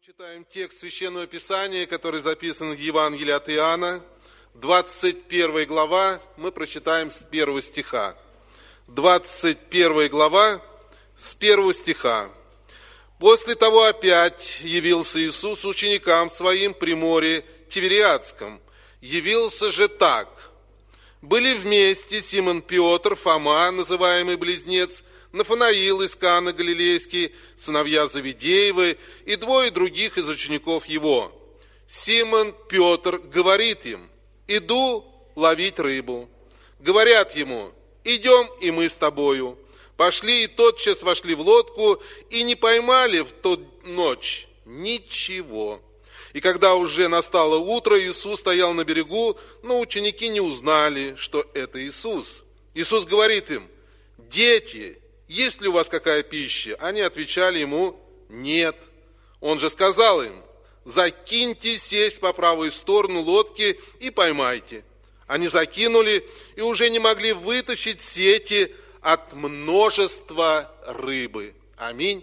Читаем текст Священного Писания, который записан в Евангелии от Иоанна, 21 глава, мы прочитаем с 1 стиха. 21 глава, с 1 стиха. «После того опять явился Иисус ученикам своим при море Тивериадском. Явился же так. Были вместе Симон Петр, Фома, называемый Близнец, Нафанаил из Каны Галилейский, сыновья Завидеевы и двое других из учеников его. Симон Петр говорит им: иду ловить рыбу. Говорят ему: идем и мы с тобою. Пошли и тотчас вошли в лодку и не поймали в ту ночь ничего. И когда уже настало утро, Иисус стоял на берегу, но ученики не узнали, что это Иисус. Иисус говорит им: дети, есть ли у вас какая пища? Они отвечали ему: нет. Он же сказал им: закиньте сесть по правую сторону лодки и поймайте. Они закинули и уже не могли вытащить сети от множества рыбы. Аминь.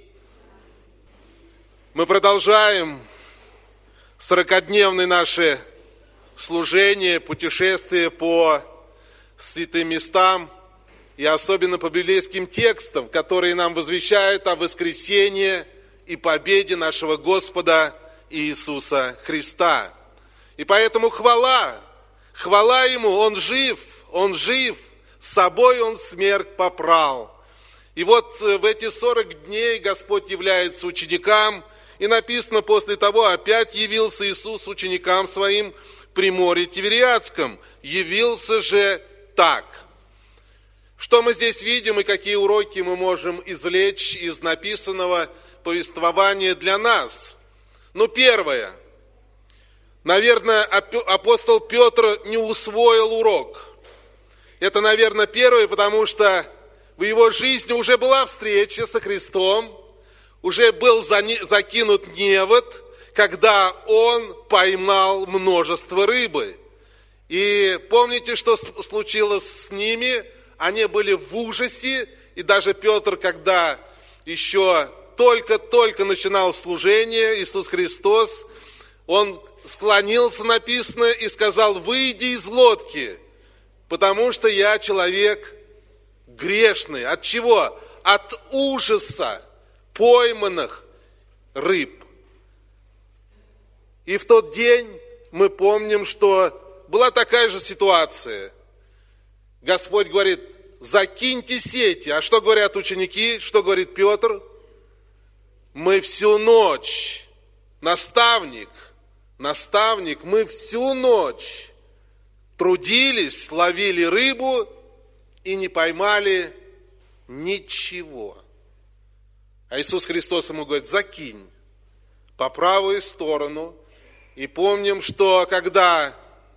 Мы продолжаем 40-дневное наше служение, путешествие по святым местам, и особенно по библейским текстам, которые нам возвещают о воскресении и победе нашего Господа Иисуса Христа. И поэтому хвала Ему, Он жив, с собой Он смерть попрал. И вот в эти 40 дней Господь является ученикам, и написано: после того опять явился Иисус ученикам своим при море Тивериадском. Явился же так. Что мы здесь видим и какие уроки мы можем извлечь из написанного повествования для нас? Ну, первое. Наверное, апостол Петр не усвоил урок. Это, наверное, первое, потому что в его жизни уже была встреча со Христом, уже был закинут невод, когда он поймал множество рыбы. И помните, что случилось с ними? Они были в ужасе, и даже Петр, когда еще только начинал служение, Иисус Христос, он склонился, написано, и сказал: выйди из лодки, потому что я человек грешный. От чего? От ужаса пойманных рыб. И в тот день мы помним, что была такая же ситуация. Господь говорит: закиньте сети. А что говорят ученики? Что говорит Петр? Мы всю ночь, наставник, мы всю ночь трудились, ловили рыбу и не поймали ничего. А Иисус Христос ему говорит: закинь по правую сторону. И помним, что когда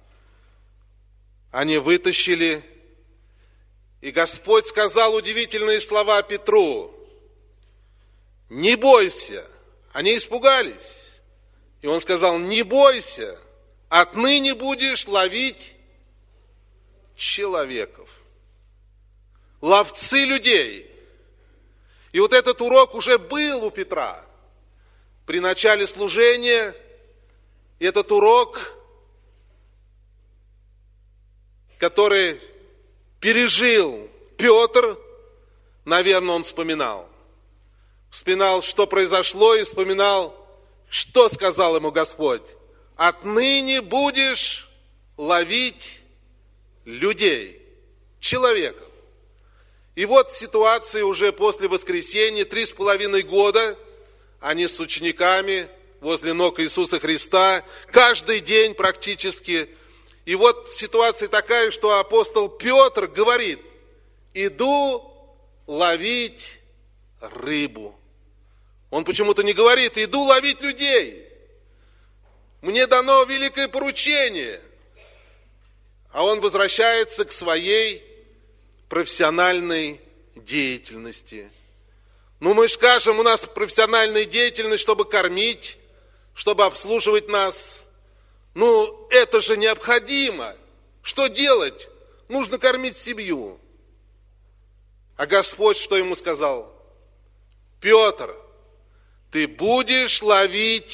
они вытащили, и Господь сказал удивительные слова Петру: не бойся. Они испугались. И Он сказал: не бойся, отныне будешь ловить человеков. Ловцы людей. И вот этот урок уже был у Петра. При начале служения этот урок, который пережил Петр, наверное, он вспоминал. Вспоминал, что произошло, и вспоминал, что сказал ему Господь: отныне будешь ловить людей, человеков. И вот ситуация уже после воскресения, 3,5 года, они с учениками возле ног Иисуса Христа, каждый день практически. И вот ситуация такая, что апостол Петр говорит: иду ловить рыбу. Он почему-то не говорит: иду ловить людей. Мне дано великое поручение. А он возвращается к своей профессиональной деятельности. Ну, мы же скажем, у нас профессиональная деятельность, чтобы кормить, чтобы обслуживать нас. Ну, это же необходимо. Что делать? Нужно кормить семью. А Господь что ему сказал? Петр, ты будешь ловить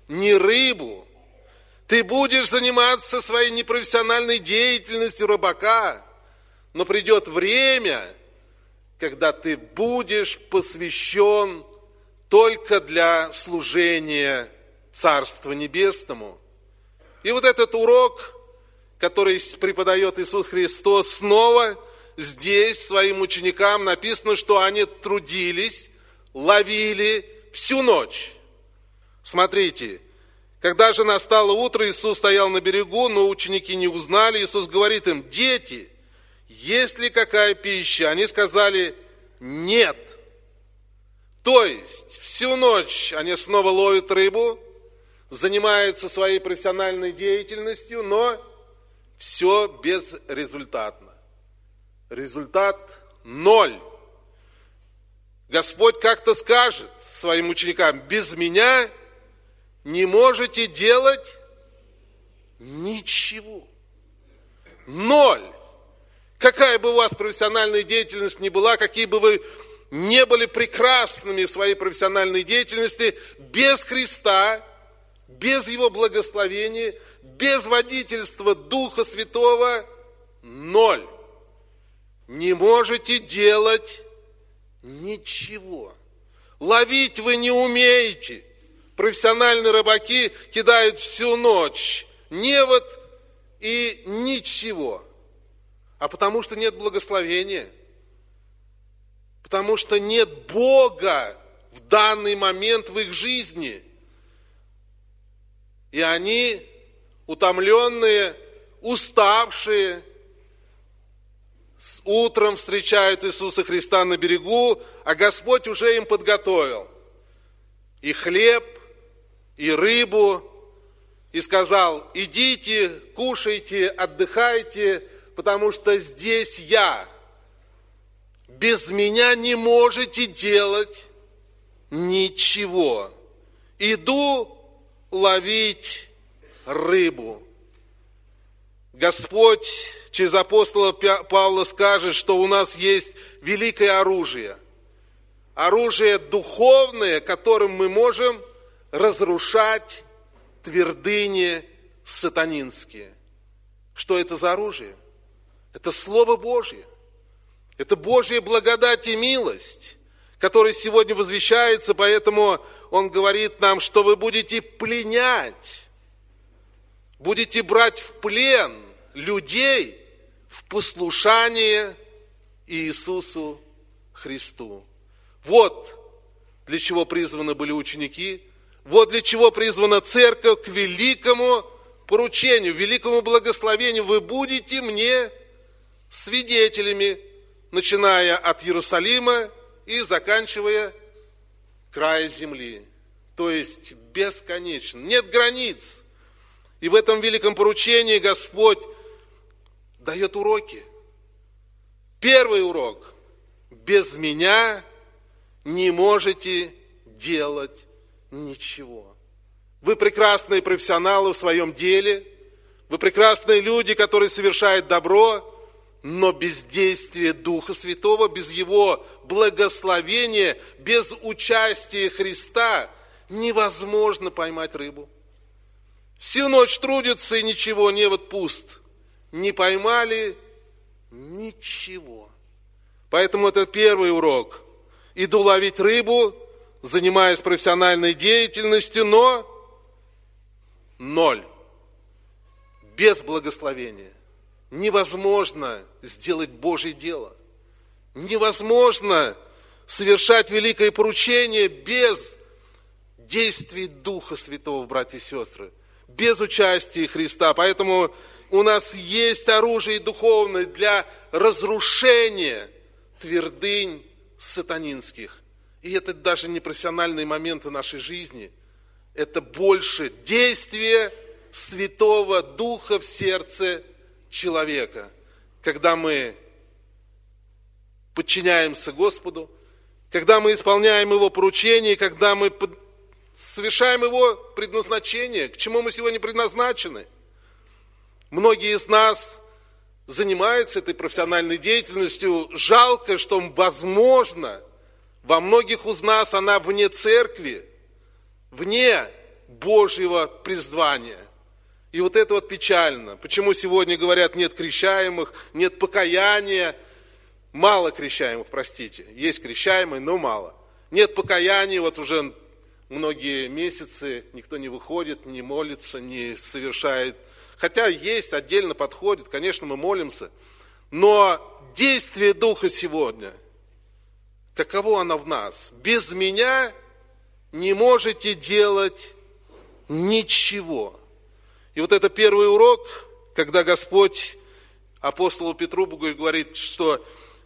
не рыбу. Ты будешь заниматься своей непрофессиональной деятельностью рыбака, но придет время, когда ты будешь посвящен только для служения Царству Небесному. И вот этот урок, который преподает Иисус Христос, снова здесь своим ученикам написано, что они трудились, ловили всю ночь. Смотрите, когда же настало утро, Иисус стоял на берегу, но ученики не узнали. Иисус говорит им: дети, есть ли какая пища? Они сказали: нет. То есть всю ночь они снова ловят рыбу, занимаются своей профессиональной деятельностью, но все безрезультатно. Результат ноль. Господь как-то скажет своим ученикам: без меня не можете делать ничего. Ноль. Какая бы у вас профессиональная деятельность ни была, какие бы вы не были прекрасными в своей профессиональной деятельности, без Христа, без Его благословения, без водительства Духа Святого, ноль. Не можете делать ничего. Ловить вы не умеете. Профессиональные рыбаки кидают всю ночь невод и ничего. А потому что нет благословения. Потому что нет Бога в данный момент в их жизни. И они, утомленные, уставшие, утром встречают Иисуса Христа на берегу, а Господь уже им подготовил и хлеб, и рыбу, и сказал: идите, кушайте, отдыхайте, потому что здесь я. Без меня не можете делать ничего. Иду ловить рыбу. Господь через апостола Павла скажет, что у нас есть великое оружие. Оружие духовное, которым мы можем разрушать твердыни сатанинские. Что это за оружие? Это Слово Божье. Это Божья благодать и милость, которая сегодня возвещается, поэтому Он говорит нам, что вы будете пленять, будете брать в плен людей в послушание Иисусу Христу. Вот для чего призваны были ученики, вот для чего призвана церковь к великому поручению, великому благословению. Вы будете мне свидетелями, начиная от Иерусалима и заканчивая края земли. То есть бесконечно, нет границ. И в этом великом поручении Господь дает уроки. Первый урок: без меня не можете делать ничего. Вы прекрасные профессионалы в своем деле, вы прекрасные люди, которые совершают добро, но без действия Духа Святого, без Его благословения, без участия Христа невозможно поймать рыбу. Всю ночь трудятся и ничего, невод пуст. Не поймали ничего. Поэтому это первый урок. Иду ловить рыбу, занимаюсь профессиональной деятельностью, но ноль. Без благословения невозможно сделать Божье дело. Невозможно совершать великое поручение без действий Духа Святого, братья и сестры, без участия Христа. Поэтому у нас есть оружие духовное для разрушения твердынь сатанинских. И это даже не профессиональные моменты нашей жизни. Это больше действие Святого Духа в сердце человека. Когда мы подчиняемся Господу, когда мы исполняем Его поручения, когда мы совершаем Его предназначение, к чему мы сегодня предназначены. Многие из нас занимаются этой профессиональной деятельностью. Жалко, что, возможно, во многих из нас она вне церкви, вне Божьего призвания. И вот это вот печально. Почему сегодня говорят, нет крещаемых, нет покаяния, мало крещаемых, простите. Есть крещаемые, но мало. Нет покаяния, вот уже многие месяцы никто не выходит, не молится, не совершает. Хотя есть, отдельно подходит, конечно, мы молимся. Но действие Духа сегодня, каково оно в нас? Без меня не можете делать ничего. И вот это первый урок, когда Господь апостолу Петру говорит, что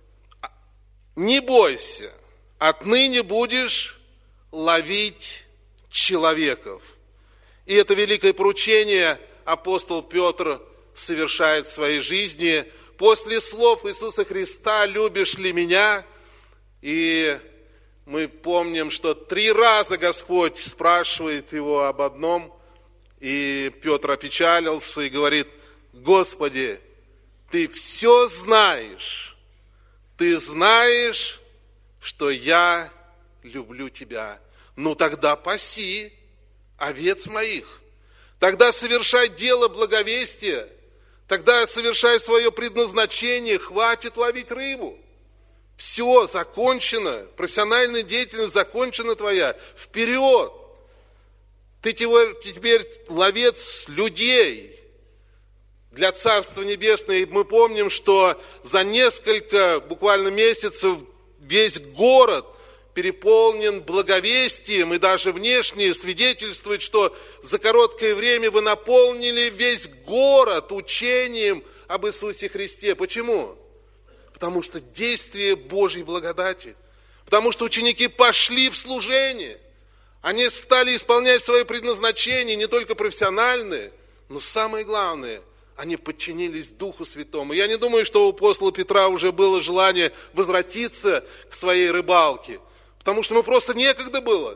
не бойся, отныне будешь ловить человеков. И это великое поручение апостол Петр совершает в своей жизни после слов Иисуса Христа: «Любишь ли меня?» И мы помним, что 3 раза Господь спрашивает его об одном, и Петр опечалился и говорит: «Господи, Ты все знаешь, Ты знаешь, что я люблю Тебя. Ну тогда паси овец моих, тогда совершай дело благовестия, тогда совершай свое предназначение, хватит ловить рыбу. Все, закончено, профессиональная деятельность закончена твоя, вперед. Ты теперь ловец людей для Царства Небесного». И мы помним, что за несколько буквально месяцев весь город переполнен благовестием, и даже внешне свидетельствует, что за короткое время вы наполнили весь город учением об Иисусе Христе. Почему? Потому что действие Божьей благодати. Потому что ученики пошли в служение. Они стали исполнять свое предназначение, не только профессиональное, но самое главное, они подчинились Духу Святому. Я не думаю, что у апостола Петра уже было желание возвратиться к своей рыбалке, потому что ему просто некогда было.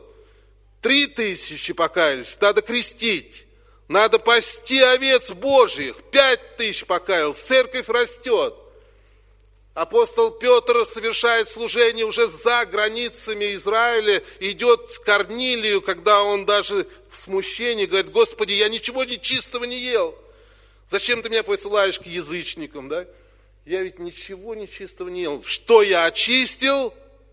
3000 покаялись, надо крестить, надо пасти овец Божьих, 5000 покаялись, церковь растет. Апостол Петр совершает служение уже за границами Израиля, идет к Корнилию, когда он даже в смущении говорит: «Господи, я ничего нечистого не ел. Зачем ты меня посылаешь к язычникам, да? Я ведь ничего нечистого не ел. Что я очистил,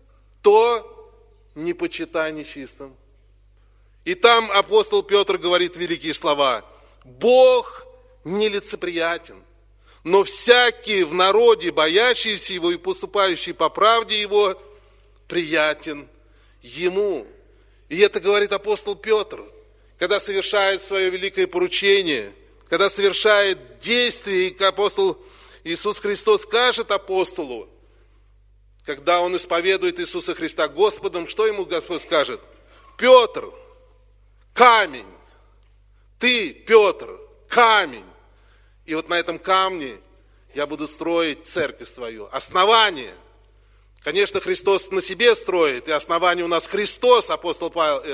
то не почитай нечистым». И там апостол Петр говорит великие слова: «Бог нелицеприятен, но всякий в народе, боящийся Его и поступающий по правде Его, приятен Ему». И это говорит апостол Петр, когда совершает свое великое поручение, когда совершает действие, и апостол Иисус Христос скажет апостолу, когда он исповедует Иисуса Христа Господом, что ему Господь скажет? «Петр, камень, ты, Петр, камень. И вот на этом камне я буду строить церковь свою». Основание. Конечно, Христос на себе строит, и основание у нас Христос, апостол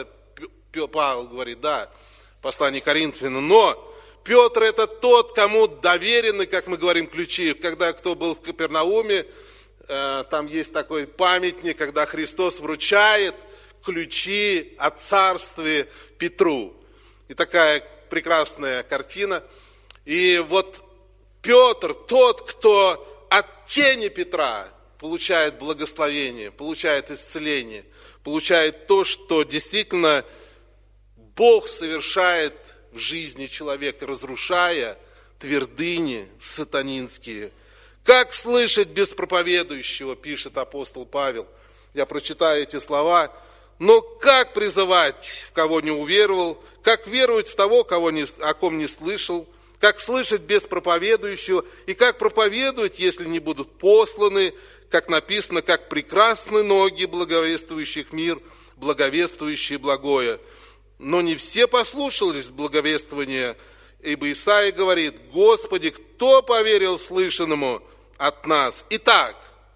Павел говорит, да, в послании к Коринфянам. Но Петр — это тот, кому доверены, как мы говорим, ключи. Когда кто был в Капернауме, там есть такой памятник, когда Христос вручает ключи от царствия Петру. И такая прекрасная картина. И вот Петр, тот, кто от тени Петра получает благословение, получает исцеление, получает то, что действительно Бог совершает в жизни человека, разрушая твердыни сатанинские. «Как слышать без проповедующего», пишет апостол Павел. Я прочитаю эти слова. «Но как призывать, в кого не уверовал? Как веровать в того, о ком не слышал? Как слышать без проповедующего? И как проповедовать, если не будут посланы? Как написано, как прекрасны ноги благовествующих мир, благовествующие благое. Но не все послушались благовествования, ибо Исаия говорит: Господи, кто поверил слышанному от нас? Итак,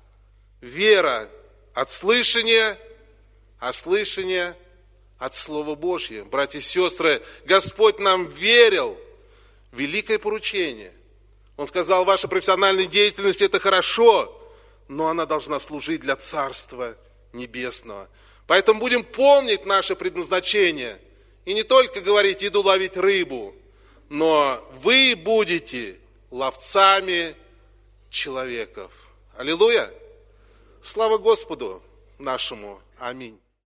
вера от слышания, а слышание от Слова Божьего». Братья и сестры, Господь нам верил. Великое поручение. Он сказал: ваша профессиональная деятельность — это хорошо, но она должна служить для Царства Небесного. Поэтому будем помнить наше предназначение И не только говорить, иду ловить рыбу, но вы будете ловцами человеков. Аллилуйя! Слава Господу нашему! Аминь.